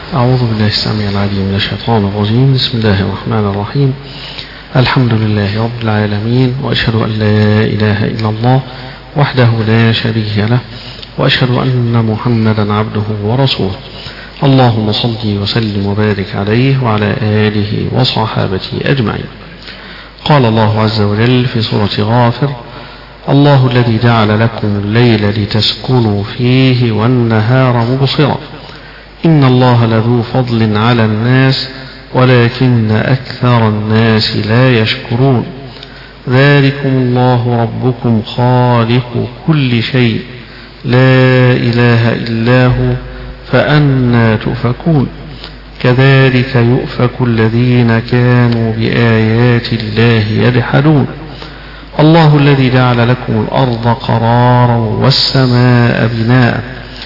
أعوذ بالله السميع العليم من الشيطان الرجيم. بسم الله الرحمن الرحيم. الحمد لله رب العالمين، وأشهد أن لا إله إلا الله وحده لا شريك له، وأشهد أن محمدا عبده ورسوله. اللهم صل وسلم وبارك عليه وعلى آله وصحابته أجمعين. قال الله عز وجل في سورة غافر: الله الذي جعل لكم الليل لتسكنوا فيه والنهار مبصرا إن الله لذو فضل على الناس ولكن أكثر الناس لا يشكرون. ذلكم الله ربكم خالق كل شيء لا إله إلا هو فأنى تؤفكون. كذلك يؤفك الذين كانوا بآيات الله يجحدون. الله الذي جعل لكم الأرض قرارا والسماء بناء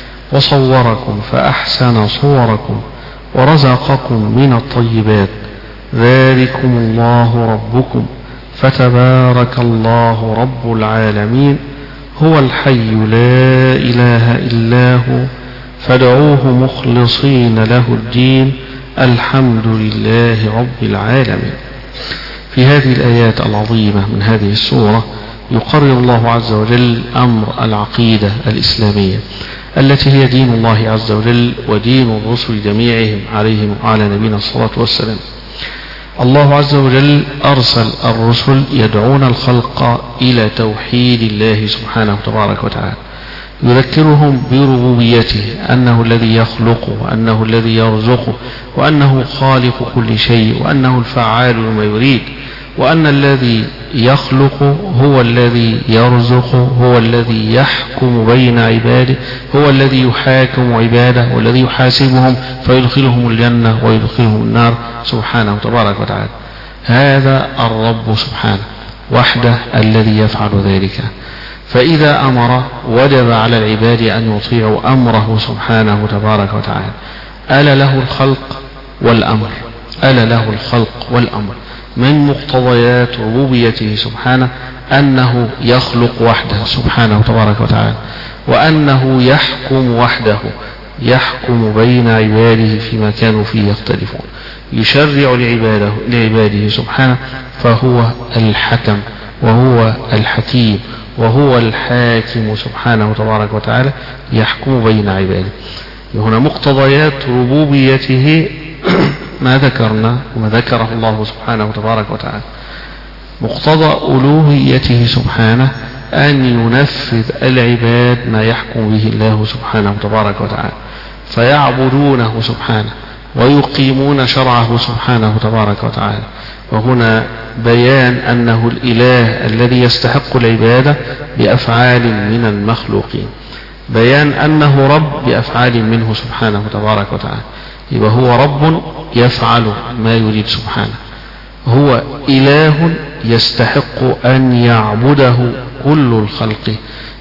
وصوركم فأحسن صوركم ورزقكم من الطيبات. ذلكم الله ربكم فتبارك الله رب العالمين. هو الحي لا إله إلا هو فادعوه مخلصين له الدين. الحمد لله رب العالمين. في هذه الآيات العظيمة من هذه السورة يقرر الله عز وجل أمر العقيدة الإسلامية التي هي دين الله عز وجل ودين الرسل جميعهم عليهم وعلى نبينا الصلاة والسلام. الله عز وجل أرسل الرسل يدعون الخلق إلى توحيد الله سبحانه تبارك وتعالى، يذكرهم بربوبيته، أنه الذي يخلق وأنه الذي يرزق وأنه خالق كل شيء وأنه الفعال لما يريد، وأن الذي يخلق هو الذي يرزق، هو الذي يحكم بين عباده، هو الذي يحاكم عباده والذي يحاسبهم فيدخلهم الجنة ويدخلهم النار سبحانه تبارك وتعالى. هذا الرب سبحانه وحده الذي يفعل ذلك. فإذا أمر وجب على العباد أن يطيعوا أمره سبحانه تبارك وتعالى. ألا له الخلق والأمر، ألا له الخلق والأمر. من مقتضيات ربوبيته سبحانه أنه يخلق وحده سبحانه تبارك وتعالى، وأنه يحكم وحده، يحكم بين عباده فيما كانوا فيه يختلفون، يشرع لعباده سبحانه، فهو الحكم وهو الحكيم وهو الحاكم سبحانه تبارك وتعالى، يحكم بين عباده. هنا مقتضيات ربوبيته ما ذكرنا وما ذكره الله سبحانه تبارك وتعالى. مقتضى ألوهيته سبحانه أن ينفذ العباد ما يحكم به الله سبحانه تبارك وتعالى، فيعبدونه سبحانه ويقيمون شرعه سبحانه تبارك وتعالى. وهنا بيان أنه الإله الذي يستحق العبادة بأفعال من المخلوقين، بيان أنه رب بأفعال منه سبحانه تبارك وتعالى. يبقى هو رب يفعل ما يريد سبحانه، هو إله يستحق أن يعبده كل الخلق،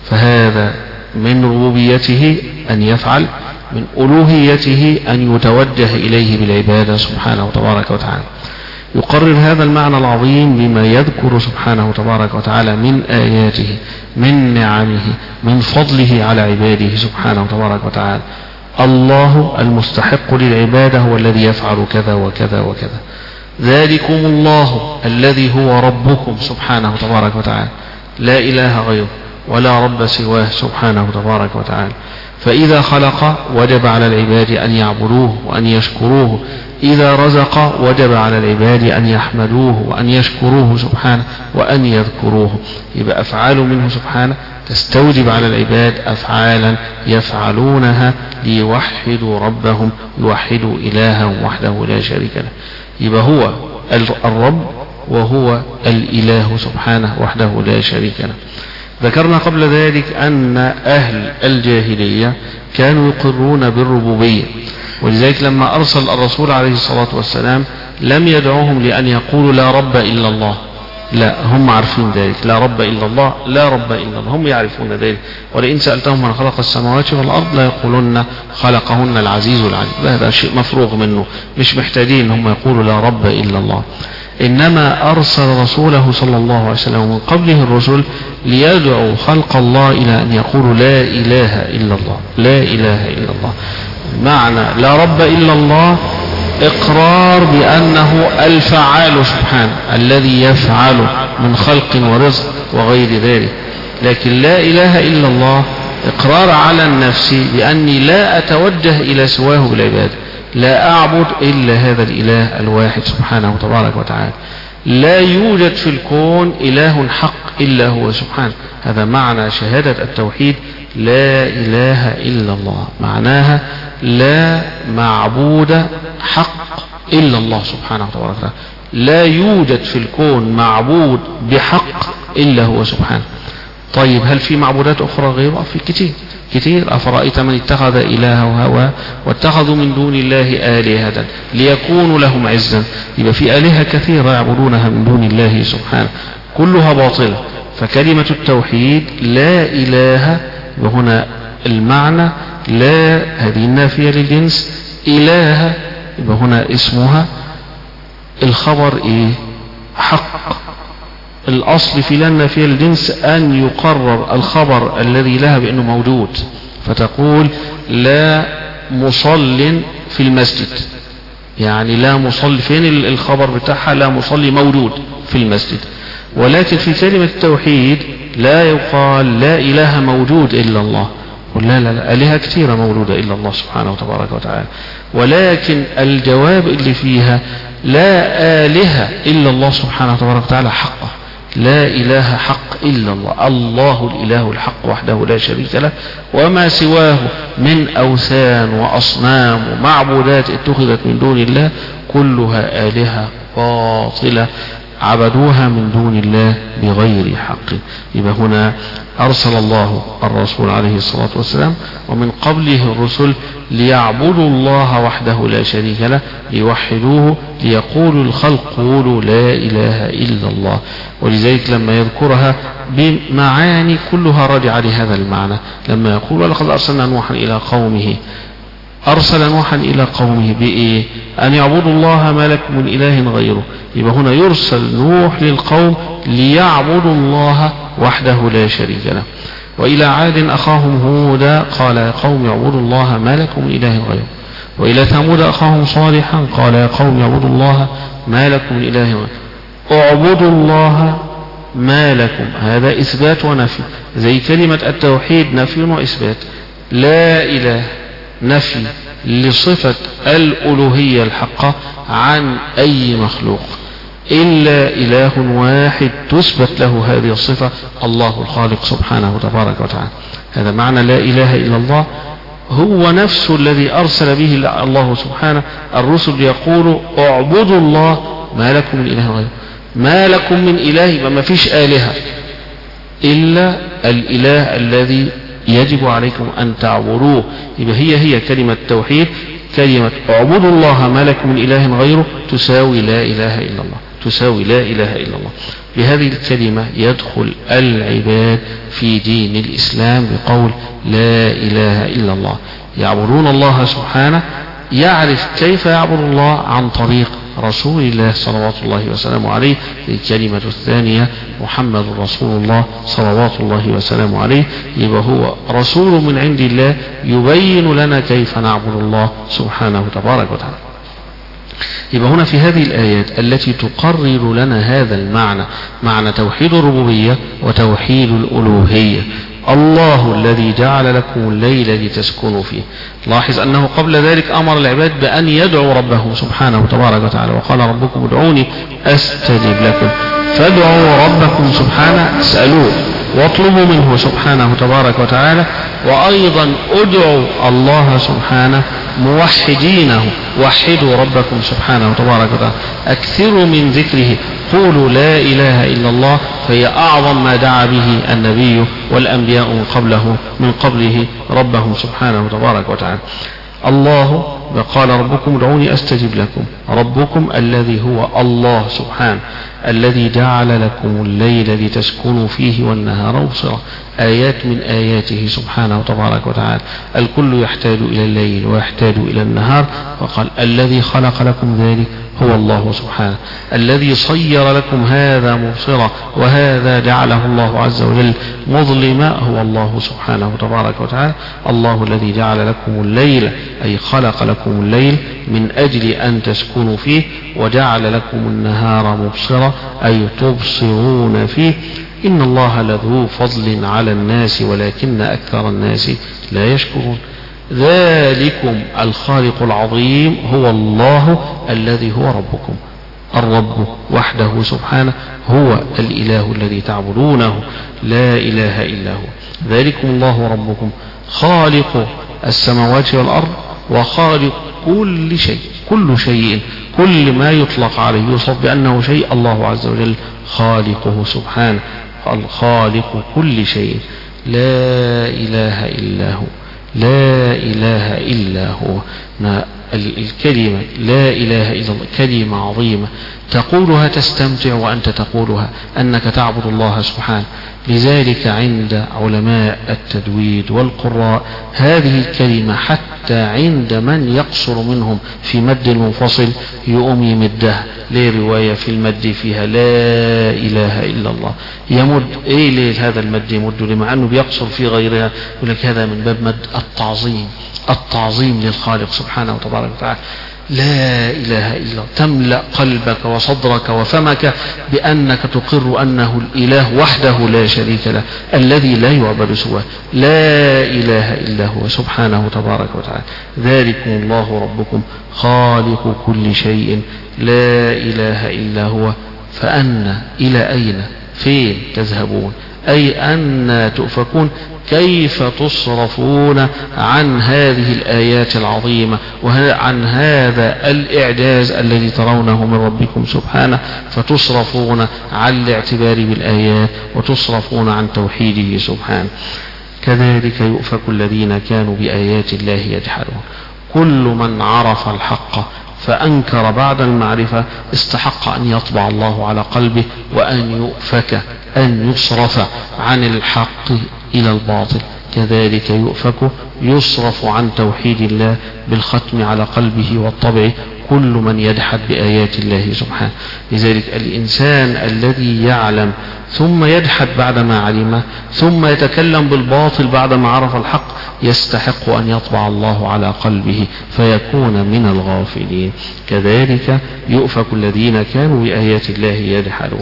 فهذا من ربوبيته أن يفعل، من ألوهيته أن يتوجه إليه بالعبادة سبحانه تبارك وتعالى. يقرر هذا المعنى العظيم بما يذكر سبحانه تبارك وتعالى من آياته، من نعمه، من فضله على عباده سبحانه تبارك وتعالى. الله المستحق للعبادة هو الذي يفعل كذا وكذا وكذا. ذلكم الله الذي هو ربكم سبحانه تبارك وتعالى، لا إله غيره ولا رب سواه سبحانه تبارك وتعالى. فإذا خلق وجب على العباد أن يعبدوه وأن يشكروه، إذا رزق وجب على العباد أن يحمدوه وأن يشكروه سبحانه وأن يذكروه. يبقى أفعال منه سبحانه تستوجب على العباد أفعالا يفعلونها ليوحدوا ربهم، يوحدوا إلههم وحده لا شريك له. يبقى هو الرب وهو الإله سبحانه وحده لا شريك له. ذكرنا قبل ذلك أن أهل الجاهلية كانوا يقرون بالربوبية، ولذلك لما أرسل الرسول عليه الصلاة والسلام لم يدعوهم لأن يقولوا لا رب إلا الله، لا، هم عارفين ذلك، لا رب إلا الله، لا رب إلا الله، هم يعرفون ذلك. ولئن سألتهم من خلق السماوات والأرض لا يقولون خلقهن العزيز العليم. هذا شيء مفروغ منه، مش محتاجين هم يقولوا لا رب إلا الله. إنما أرسل رسوله صلى الله عليه وسلم من قبله الرسل ليدعوا خلق الله إلى أن يقولوا لا إله إلا الله، لا إله إلا الله. معنى لا رب إلا الله إقرار بأنه الفعال سبحانه الذي يفعل من خلق ورزق وغير ذلك. لكن لا إله إلا الله إقرار على النفس بأني لا أتوجه إلى سواه بالعبادة، لا أعبد إلا هذا الإله الواحد سبحانه وتبارك وتعالى، لا يوجد في الكون إله حق إلا هو سبحانه. هذا معنى شهادة التوحيد، لا إله إلا الله، معناها لا معبود حق إلا الله سبحانه وتبارك وتعالى، لا يوجد في الكون معبود بحق إلا هو سبحانه. طيب هل في معبودات أخرى غيره؟ في كتير. أفرأيت من اتخذ إلهه هواه واتخذوا من دون الله آلهة ليكونوا لهم عزا. يبقى في آلهة كثيرة يعبدونها من دون الله سبحانه، كلها باطلة. فكلمة التوحيد لا إله، وهنا المعنى لا هذه النافية للجنس، إله يبقى هنا اسمها الخبر حق. الأصل في لا النافية للجنس أن يقرر الخبر الذي لها بأنه موجود، فتقول لا مصل في المسجد، يعني لا مصلي، فين الخبر بتاعها؟ لا مصلي موجود في المسجد. ولكن في كلمة التوحيد لا يقال لا إله موجود إلا الله، لا آلهة كثيرة موجودة إلا الله سبحانه وتبارك وتعالى، ولكن الجواب اللي فيها لا آلهة إلا الله سبحانه وتبارك وتعالى حقه، لا إله حق إلا الله، الله الإله الحق وحده لا شريك له، وما سواه من أوثان وأصنام ومعبودات اتخذت من دون الله كلها آلهة باطلة عبدوها من دون الله بغير حق. يبقى هنا أرسل الله الرسول عليه الصلاة والسلام ومن قبله الرسل ليعبدوا الله وحده لا شريك له، ليوحدوه، ليقولوا الخلق قولوا لا إله إلا الله. ولذلك لما يذكرها بمعاني كلها راجعة لهذا المعنى، لما يقول ولقد أرسلنا نوحا إلى قومه، أرسل نوحا إلى قومه بإيه؟ أن يعبدوا الله ما لكم من إله غيره. يبقى هنا يرسل نوح للقوم ليعبدوا الله وحده لا شريك له. وإلى عاد أخاهم هودا قال يا قوم اعبدوا الله ما لكم من إله غيره. وإلى ثمود أخاهم صالحا قال يا قوم اعبدوا الله ما لكم من إله غيره. اعبدوا الله ما لكم، هذا إثبات ونفي، زي كلمة التوحيد نفي وإثبات. لا إله نفي لصفة الألوهية الحقة عن أي مخلوق، إلا إله واحد تثبت له هذه الصفة، الله الخالق سبحانه وتبارك وتعالى. هذا معنى لا إله إلا الله، هو نفسه الذي أرسل به الله سبحانه الرسل ليقولوا اعبدوا الله ما لكم من إله غيره. ما لكم من إله، ما فيش آلهة إلا الإله الذي يجب عليكم أن تعبدوه. يبقى هي كلمة التوحيد، كلمة اعبدوا الله ما لكم من إله غيره تساوي لا إله إلا الله، تساوي لا إله إلا الله. بهذه الكلمة يدخل العباد في دين الإسلام بقول لا إله إلا الله. يعبدون الله سبحانه، يعرف كيف يعبد الله عن طريق رسول الله صلوات الله وسلامه عليه. الكلمة الثانية محمد رسول الله صلوات الله وسلامه عليه، يبقى هو رسول من عند الله يبين لنا كيف نعبد الله سبحانه تبارك وتعالى. يبقى هنا في هذه الآيات التي تقرر لنا هذا المعنى، معنى توحيد الربوبية وتوحيد الألوهية. الله الذي جعل لكم الليل لتسكنوا فيه. لاحظ أنه قبل ذلك أمر العباد بأن يدعوا ربهم سبحانه وتبارك وتعالى، وقال ربكم ادعوني أستجب لكم. فادعوا ربكم سبحانه، اسألوه واطلبوا منه سبحانه تبارك وتعالى، وأيضا ادعوا الله سبحانه موحدينه، وحدوا ربكم سبحانه تبارك وتعالى، أكثروا من ذكره، قولوا لا إله إلا الله، فهي أعظم ما دعا به النبي والأنبياء من قبله ربهم سبحانه تبارك وتعالى. الله قال ربكم ادعوني أستجب لكم، ربكم الذي هو الله سبحانه الذي جعل لكم الليل لتسكنوا فيه والنهار مبصرا، آيات من آياته سبحانه تبارك وتعالى. الكل يحتاج إلى الليل ويحتاج إلى النهار، وقال الذي خلق لكم ذلك هو الله سبحانه. الذي صير لكم هذا مبصرا وهذا جعله الله عز وجل مظلما هو الله سبحانه تبارك وتعالى. الله الذي جعل لكم الليل أي خلق لكم الليل من أجل أن تسكنوا فيه، وجعل لكم النهار مبصرا أي تبصرون فيه. إن الله لذو فضل على الناس ولكن أكثر الناس لا يشكرون. ذلكم الخالق العظيم هو الله الذي هو ربكم. الرب وحده سبحانه هو الإله الذي تعبدونه، لا إله إلا هو. ذلكم الله ربكم خالق السماوات والأرض وخالق كل شيء. كل شيء، كل ما يطلق عليه يوصف بأنه شيء، الله عز وجل خالقه سبحانه، الخالق كل شيء. لا إله إلا هو، لا إله إلا هو. الكلمة لا إله إلا الله كلمة عظيمة تقولها تستمتع وأنت تقولها أنك تعبد الله سبحانه. لذلك عند علماء التجويد والقراء هذه الكلمة حتى عند من يقصر منهم في مد المنفصل يقوم يمدها. ليه رواية في المد فيها لا إله إلا الله يمد. إيه ليه هذا المد يمد؟ لما أنه بيقصر في غيرها يقول لك هذا من باب مد التعظيم، التعظيم للخالق سبحانه وتبارك وتعالى. لا إله إلا الله تملأ قلبك وصدرك وفمك بأنك تقر أنه الإله وحده لا شريك له الذي لا يعبد سواه. لا إله إلا هو سبحانه تبارك وتعالى. ذلكم الله ربكم خالق كل شيء لا إله إلا هو. فأنا إلى أين فين تذهبون؟ أي أن تؤفكون؟ كيف تصرفون عن هذه الآيات العظيمة وعن هذا الإعجاز الذي ترونه من ربكم سبحانه، فتصرفون عن الاعتبار بالآيات وتصرفون عن توحيده سبحانه. كذلك يؤفك الذين كانوا بآيات الله يجحدون. كل من عرف الحق فأنكر بعد المعرفة استحق أن يطبع الله على قلبه وأن يؤفك، أن يصرف عن الحق إلى الباطل. كذلك يؤفك يصرف عن توحيد الله بالختم على قلبه والطبع كل من يجحد بآيات الله سبحانه. لذلك الإنسان الذي يعلم ثم يجحد بعدما علمه ثم يتكلم بالباطل بعدما عرف الحق يستحق أن يطبع الله على قلبه فيكون من الغافلين. كذلك يؤفك الذين كانوا بآيات الله يجحدون.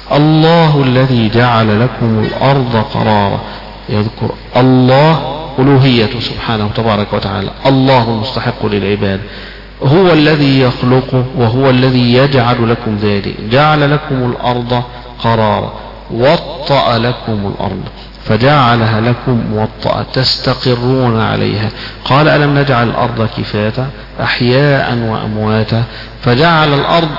الله الذي جعل لكم الأرض قرارا. يذكر الله ألوهيته سبحانه تبارك وتعالى، الله المستحق للعباد، هو الذي يخلق وهو الذي يجعل لكم ذلك. جعل لكم الأرض قرارا، وطأ لكم الأرض فجعلها لكم موطأة تستقرون عليها. قال ألم نجعل الأرض كفاتا أحياء وأمواتا، فجعل الأرض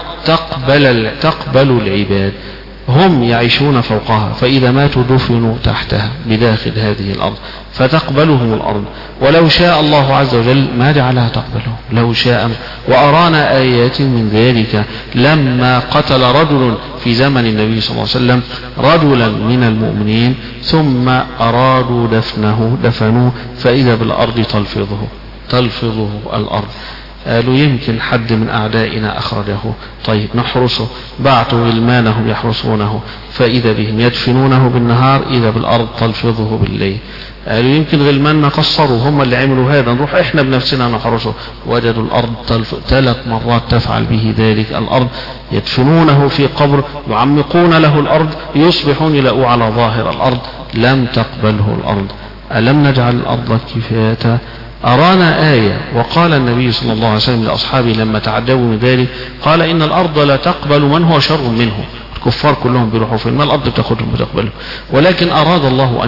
تقبل العباد، هم يعيشون فوقها فإذا ماتوا دفنوا تحتها بداخل هذه الأرض فتقبلهم الأرض. ولو شاء الله عز وجل ما جعلها تقبلهم لو شاء. وأرانا آيات من ذلك لما قتل رجل في زمن النبي صلى الله عليه وسلم رجلا من المؤمنين ثم أرادوا دفنوه فإذا بالأرض تلفظه الأرض. قالوا يمكن حد من أعدائنا أخرجه، طيب نحرسه. بعتوا غلمانهم يحرسونه فإذا بهم يدفنونه بالنهار إذا بالأرض تلفظه بالليل. قالوا يمكن غلماننا قصروا هم اللي عملوا هذا، نروح إحنا بنفسنا نحرسه. وجدوا الأرض 3 مرات تفعل به ذلك. الأرض يدفنونه في قبر يعمقون له الأرض يصبحون يلاقوا على ظاهر الأرض لم تقبله الأرض. ألم نجعل الأرض كفاتا. أرانا آية وقال النبي صلى الله عليه وسلم لأصحابه لما تعجبوا من ذلك قال إن الأرض لا تقبل من هو شر منه. الكفار كلهم بيروحوا فين؟ ما الأرض بتاخدهم بتقبلهم. ولكن أراد الله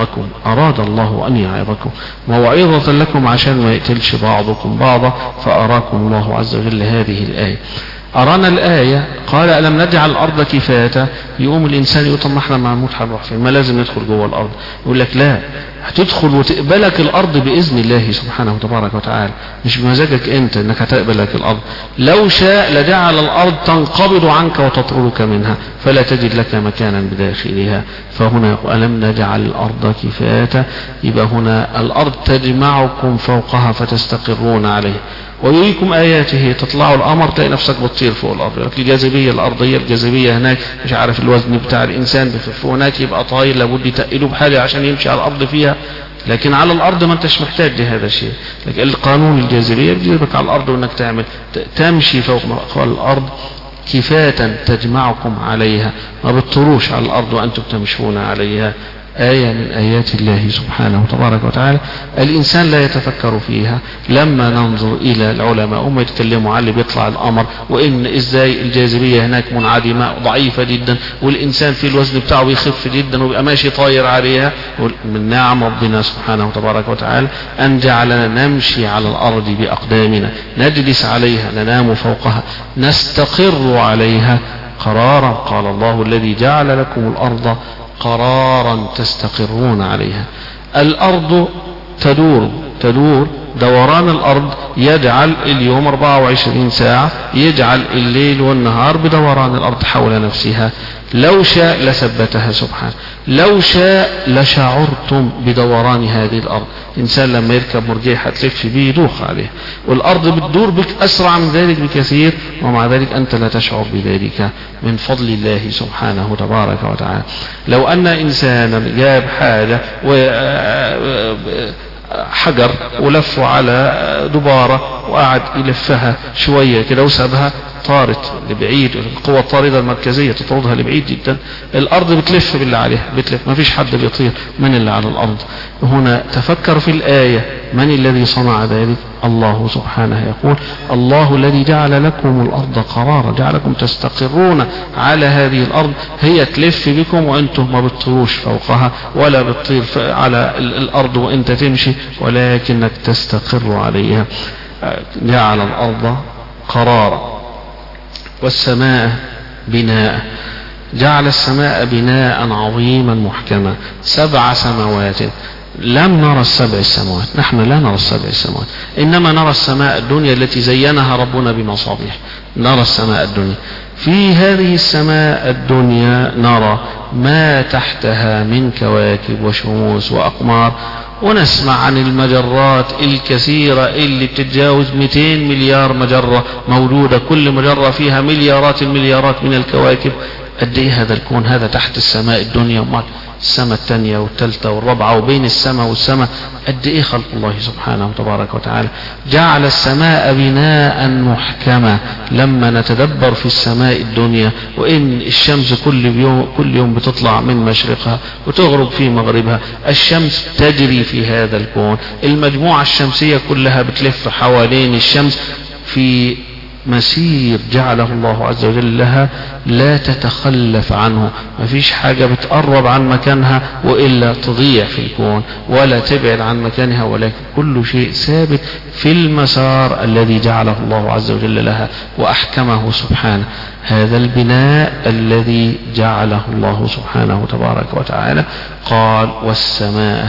أن يعظكم موعظة لكم عشان ما يقتلش بعضكم بعضا فأراكم الله عز وجل هذه الآية. أرانا الآية قال ألم نجعل الأرض كفاتا. يقوم الإنسان يقول طب ما احنا معمود هنروح فين؟ ما لازم ندخل جوه الأرض. يقول لك لا، هتدخل وتقبلك الأرض بإذن الله سبحانه وتبارك وتعالى، مش بمزاجك أنت أنك هتقبلك الأرض. لو شاء لجعل الأرض تنقبض عنك وتطردك منها فلا تجد لك مكانا بداخلها. فهنا ألم نجعل الأرض كفاتا، يبقى هنا الأرض تجمعكم فوقها فتستقرون عليه. ويريكم آياته، تطلعوا القمر تلاقي نفسك بتطير فوق الأرض. الجاذبية الأرضية، الجاذبية هناك مش عارف الوزن بتاع الإنسان بخف هناك يبقى طاير، لابد يتقلوا بحاجة عشان يمشي على الأرض فيها، لكن على الأرض ما انتش محتاج لهذا الشيء. لكن القانون الجاذبية بيجيبك على الأرض وإنك تمشي فوق الأرض كفاة تجمعكم عليها، ما بتطروش على الأرض وأنتم تمشون عليها. آية من آيات الله سبحانه وتبارك وتعالى الإنسان لا يتفكر فيها. لما ننظر إلى العلماء هم يتكلموا عن اللي بيطلع القمر وإن إزاي الجاذبية هناك منعدمة ضعيفة جدا، والإنسان في الوزن بتاعه بيخف جدا ويبقى ماشي طاير عليها. من نعم ربنا سبحانه وتبارك وتعالى أن جعلنا نمشي على الأرض بأقدامنا، نجلس عليها، ننام فوقها، نستقر عليها قرارا. قال الله الذي جعل لكم الأرض قرارا تستقرون عليها. الأرض تدور دوران الأرض يجعل اليوم 24 ساعة، يجعل الليل والنهار بدوران الأرض حول نفسها. لو شاء لثبتها سبحانه، لو شاء لشعرتم بدوران هذه الأرض. إنسان لما يركب مرجيحة تلف بيه يدوخ عليه، والأرض بتدور بك أسرع من ذلك بكثير، ومع ذلك أنت لا تشعر بذلك من فضل الله سبحانه تبارك وتعالى. لو أن إنسانا جاب حاجة حجر ولفه على دبارة وقعد يلفها شوية كده وسابها، طارت لبعيد، القوة الطاردة المركزية تطردها لبعيد جدا، الأرض بتلف بالله عليها، بتلف، ما فيش حد بيطير من اللي على الأرض. هنا تفكر في الآية، من الذي صنع ذلك؟ الله سبحانه يقول الله الذي جعل لكم الأرض قرارا، جعلكم تستقرون على هذه الأرض، هي تلف بكم وأنتم ما بتطيروش فوقها ولا بتطير على الأرض وأنت تمشي، ولكنك تستقر عليها. جعل الأرض قرارا والسماء بناء، جعل السماء بناء عظيما محكما، 7 سماوات. لم نرى السبع السماوات، نحن لا نرى السبع السماوات، إنما نرى السماء الدنيا التي زينها ربنا بمصابيح. نرى السماء الدنيا، في هذه السماء الدنيا نرى ما تحتها من كواكب وشموس وأقمار، ونسمع عن المجرات الكثيرة اللي بتتجاوز 200 مليار مجرة موجودة، كل مجرة فيها مليارات المليارات من الكواكب. قد ايه هذا الكون؟ هذا تحت السماء الدنيا، السماء الثانية والثالثة والرابعة، وبين السماء والسماء قد ايه خلق الله سبحانه وتبارك وتعالى. جعل السماء بناء محكما. لما نتدبر في السماء الدنيا وإن الشمس كل يوم بتطلع من مشرقها وتغرب في مغربها، الشمس تجري في هذا الكون، المجموعة الشمسية كلها بتلف حوالين الشمس في مسير جعله الله عز وجل لها لا تتخلف عنه. ما فيش حاجة بتقرب عن مكانها وإلا تضيع في الكون، ولا تبعد عن مكانها، ولكن كل شيء ثابت في المسار الذي جعله الله عز وجل لها وأحكمه سبحانه. هذا البناء الذي جعله الله سبحانه تبارك وتعالى. قال والسماء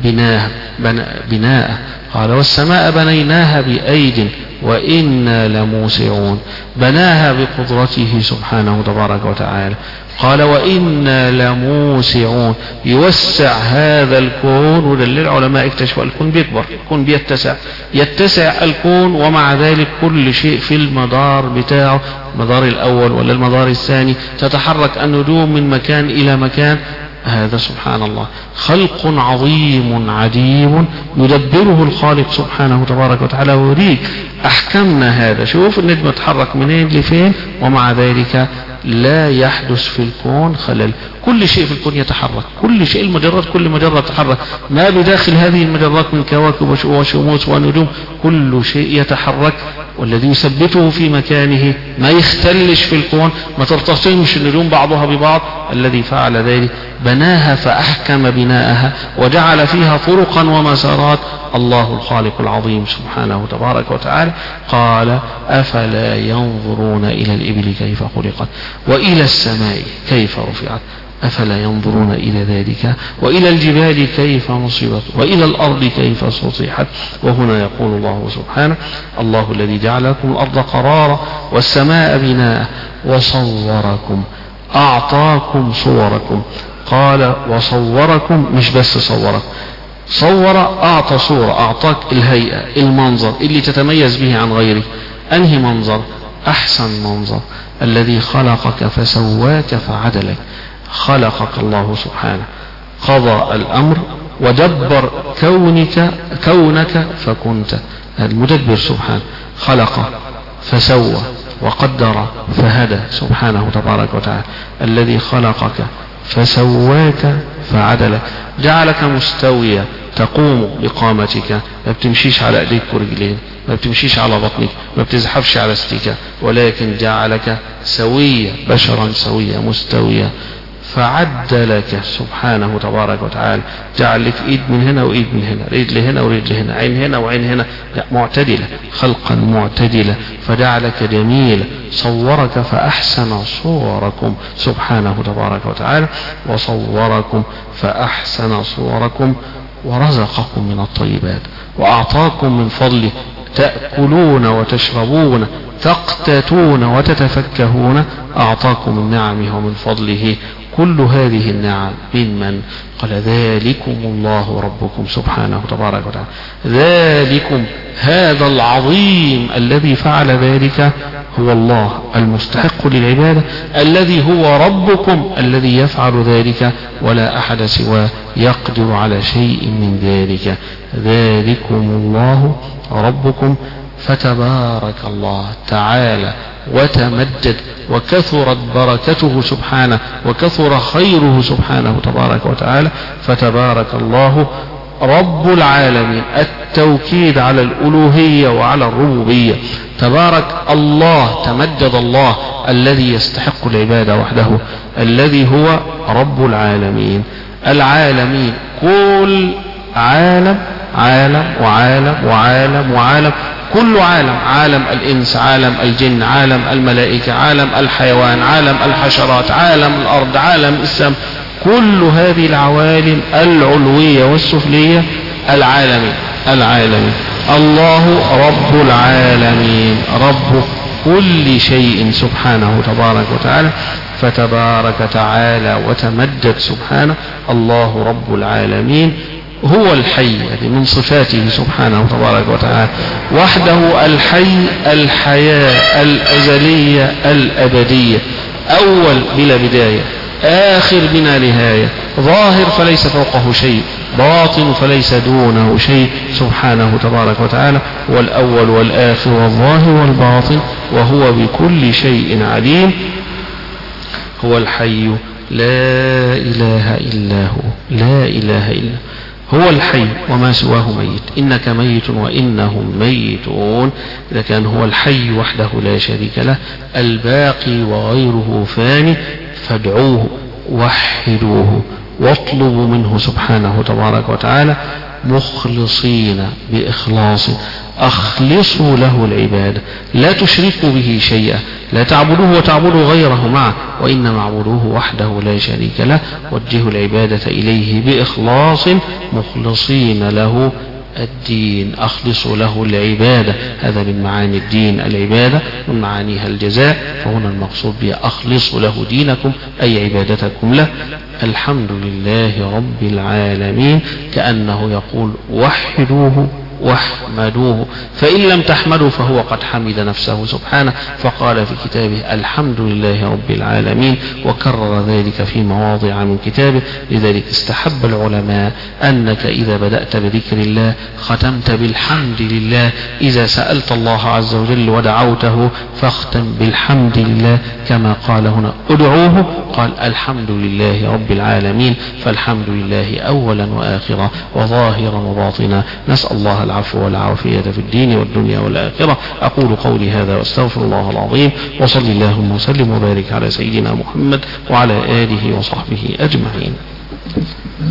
بناء، قال والسماء بنيناها بأيد وإنا لموسعون. بناها بقدرته سبحانه تبارك وتعالى. قال وإنا لموسعون، يوسع هذا الكون. وللعلماء اكتشفوا الكون بيكبر، الكون يتسع الكون، ومع ذلك كل شيء في المدار بتاعه، المدار الأول ولا المدار الثاني، تتحرك النجوم من مكان إلى مكان. هذا سبحان الله خلق عظيم عجيب يدبره الخالق سبحانه تبارك وتعالى ويريد. أحكمنا هذا، شوف النجم تحرك منين لفين، ومع ذلك لا يحدث في الكون خلل. كل شيء في الكون يتحرك، كل شيء، المجرات كل مجرة تتحرك، ما بداخل هذه المجرات من كواكب وشموس ونجوم كل شيء يتحرك. والذي يثبته في مكانه، ما يختلش في الكون، ما ترتصمش النجوم بعضها ببعض. الذي فعل ذلك بناها فأحكم بناءها وجعل فيها طرقا ومسارات. الله الخالق العظيم سبحانه تبارك وتعالى. قال أفلا ينظرون إلى الإبل كيف خلقت وإلى السماء كيف رفعت أفلا ينظرون إلى ذلك وإلى الجبال كيف نصبت وإلى الأرض كيف سطحت. وهنا يقول الله سبحانه الله الذي جعل لكم الأرض قرارا والسماء بناء وصوركم، أعطاكم صوركم. قال وصوركم، مش بس صور، أعطى صورة، أعطاك الهيئة، المنظر اللي تتميز به عن غيرك. أنهي منظر؟ أحسن منظر، الذي خلقك فسواك فعدلك. خلقك الله سبحانه، قضى الأمر ودبر كونك فكنت. المدبر سبحانه خلق فسوى وقدر فهدى سبحانه تبارك وتعالى. الذي خلقك فسواك فعدلك، جعلك مستويا تقوم بقامتك، ما بتمشيش على ايديك ورجلين، ما بتمشيش على بطنك، ما بتزحفش على استيكا، ولكن جعلك سويا، بشرا سويا مستويا. فعدلك سبحانه تبارك وتعالى، جعل لك ايد من هنا وايد من هنا، رجل هنا ورجل هنا، عين هنا وعين هنا، معتدلة، خلقا معتدلة، فجعلك جميلا. صورك فأحسن صوركم سبحانه تبارك وتعالى، وصوركم فأحسن صوركم، ورزقكم من الطيبات، وأعطاكم من فضله، تأكلون وتشربون، تقتاتون وتتفكهون، أعطاكم من نعمه ومن فضله. كل هذه النعم من قال ذلكم الله ربكم سبحانه تبارك وتعالى. ذلكم، هذا العظيم الذي فعل ذلك هو الله المستحق للعبادة، الذي هو ربكم، الذي يفعل ذلك، ولا أحد سواه يقدر على شيء من ذلك. ذلكم الله ربكم، فتبارك الله تعالى وتمجد، وكثرت بركته سبحانه، وكثر خيره سبحانه تبارك وتعالى. فتبارك الله رب العالمين، التوكيد على الألوهية وعلى الربوبية. تبارك الله، تمجد الله الذي يستحق العبادة وحده، الذي هو رب العالمين. العالمين كل عالم، عالم وعالم وعالم وعالم، كل عالم، عالم الإنس، عالم الجن، عالم الملائكة، عالم الحيوان، عالم الحشرات، عالم الأرض، عالم السماء، كل هذه العوالم العلوية والسفلية. العالمين، العالمين، الله رب العالمين، رب كل شيء سبحانه تبارك وتعالى. فتبارك تعالى وتمجد سبحانه الله رب العالمين، هو الحي، من صفاته سبحانه تبارك وتعالى وحده، الحي، الحياة الأزلية الأبدية، أول بلا بداية، آخر بلا نهاية، ظاهر فليس فوقه شيء، باطن فليس دونه شيء سبحانه تبارك وتعالى. هو الأول والآخر والظاهر والباطن، وهو بكل شيء عليم. هو الحي لا إله إلا هو، لا إله إلا هو الحي، وما سواه ميت، إنك ميت وإنهم ميتون. إذا كان هو الحي وحده لا شريك له، الباقي وغيره فاني، فادعوه، وحدوه، واطلبوا منه سبحانه تبارك وتعالى مخلصين بإخلاص. أخلصوا له العبادة، لا تشركوا به شيئا، لا تعبدوه وتعبدوا غيره معه، وإنما اعبدوه وحده لا شريك له. وجهوا العبادة إليه بإخلاص مخلصين له الدين. أخلصوا له العبادة، هذا من معاني الدين العبادة، من معانيها الجزاء. فهنا المقصود بها أخلصوا له دينكم، أي عبادتكم له. الحمد لله رب العالمين، كأنه يقول وحدوه واحمدوه، فإن لم تحمدوا فهو قد حمد نفسه سبحانه، فقال في كتابه الحمد لله رب العالمين، وكرر ذلك في مواضع من كتابه. لذلك استحب العلماء أنك إذا بدأت بذكر الله ختمت بالحمد لله. إذا سألت الله عز وجل ودعوته فاختم بالحمد لله، كما قال هنا ادعوه، قال الحمد لله رب العالمين. فالحمد لله أولا وآخرا وظاهرا وباطنا. نسأل الله العفو والعافية في الدين والدنيا والآخرة. أقول قولي هذا واستغفر الله العظيم، وصل اللهم وسلم وبارك على سيدنا محمد وعلى آله وصحبه أجمعين.